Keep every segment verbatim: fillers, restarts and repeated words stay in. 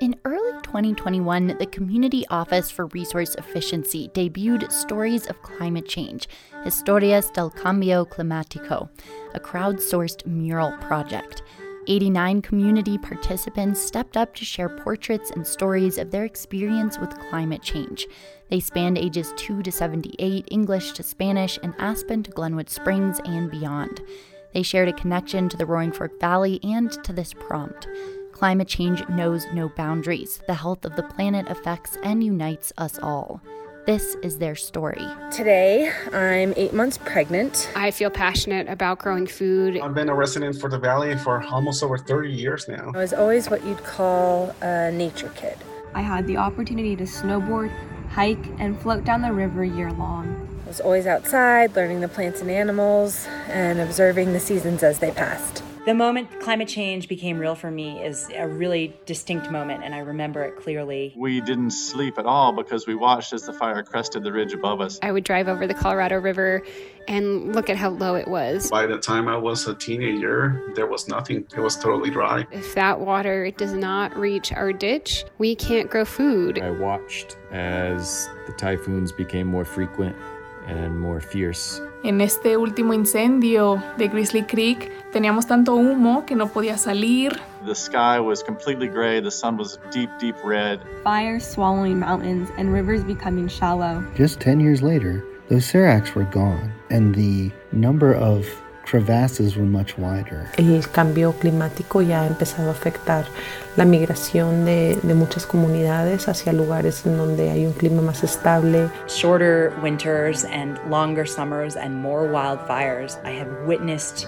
In early twenty twenty-one, the Community Office for Resource Efficiency debuted Stories of Climate Change, Historias del Cambio Climático, a crowdsourced mural project. eighty-nine community participants stepped up to share portraits and stories of their experience with climate change. They spanned ages two to seventy-eight, English to Spanish, and Aspen to Glenwood Springs and beyond. They shared a connection to the Roaring Fork Valley and to this prompt. Climate change knows no boundaries. The health of the planet affects and unites us all. This is their story. Today, I'm eight months pregnant. I feel passionate about growing food. I've been a resident for the Valley for almost over thirty years now. I was always what you'd call a nature kid. I had the opportunity to snowboard, hike, and float down the river year-long. I was always outside, learning the plants and animals, and observing the seasons as they passed. The moment climate change became real for me is a really distinct moment, and I remember it clearly. We didn't sleep at all because we watched as the fire crested the ridge above us. I would drive over the Colorado River and look at how low it was. By the time I was a teenager, there was nothing. It was totally dry. If that water does not reach our ditch, we can't grow food. I watched as the typhoons became more frequent and more fierce. En este último incendio de Grizzly Creek, teníamos tanto humo que no podía salir. The sky was completely gray, the sun was deep, deep red. Fires swallowing mountains and rivers becoming shallow. Just ten years later, those seracs were gone, and the number of crevasses were much wider. El cambio climático ya ha empezado a afectar la migración de, de muchas comunidades hacia lugares en donde hay un clima más estable. Shorter winters and longer summers and more wildfires. I have witnessed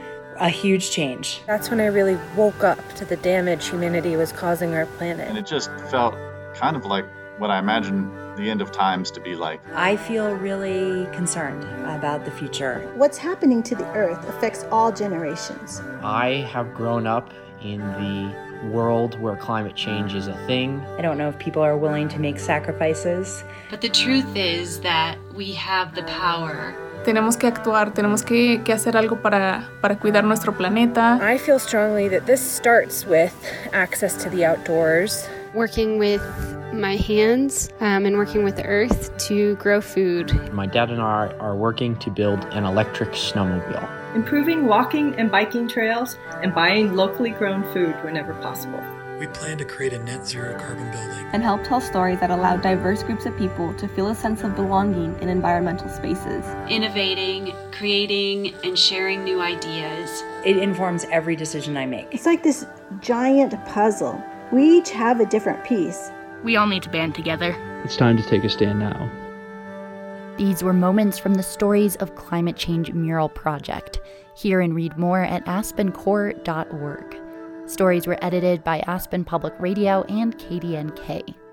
a huge change. That's when I really woke up to the damage humanity was causing our planet. And it just felt kind of like what I imagined the end of times to be like. I feel really concerned about the future. What's happening to the Earth affects all generations. I have grown up in the world where climate change is a thing. I don't know if people are willing to make sacrifices. But the truth is that we have the power. Tenemos que actuar, tenemos que, que hacer algo para, para cuidar nuestro planeta. I feel strongly that this starts with access to the outdoors. Working with my hands um, and working with the earth to grow food. My dad and I are working to build an electric snowmobile. Improving walking and biking trails and buying locally grown food whenever possible. We plan to create a net zero carbon building and help tell stories that allow diverse groups of people to feel a sense of belonging in environmental spaces. Innovating, creating, and sharing new ideas. It informs every decision I make. It's like this giant puzzle. We each have a different piece. We all need to band together. It's time to take a stand now. These were moments from the Stories of Climate Change mural project. Hear and read more at aspen core dot org. Stories were edited by Aspen Public Radio and K D N K.